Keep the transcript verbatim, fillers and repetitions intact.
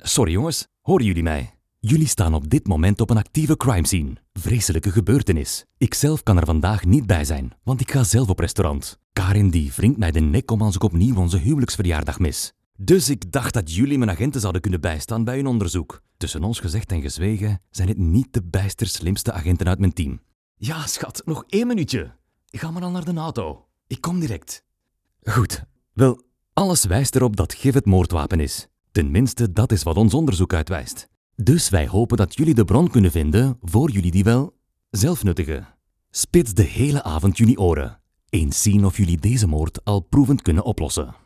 Sorry jongens, horen jullie mij? Jullie staan op dit moment op een actieve crime scene. Vreselijke gebeurtenis. Ikzelf kan er vandaag niet bij zijn, want ik ga zelf op restaurant. Karin die wringt mij de nek om als ik opnieuw onze huwelijksverjaardag mis. Dus ik dacht dat jullie mijn agenten zouden kunnen bijstaan bij hun onderzoek. Tussen ons gezegd en gezwegen zijn het niet de bijster slimste agenten uit mijn team. Ja, schat, nog één minuutje. Ga maar al naar de auto. Ik kom direct. Goed. Wel, alles wijst erop dat gif het moordwapen is. Tenminste, dat is wat ons onderzoek uitwijst. Dus wij hopen dat jullie de bron kunnen vinden voor jullie die wel zelf nuttigen. Spits de hele avond jullie oren. Eens zien of jullie deze moord al proevend kunnen oplossen.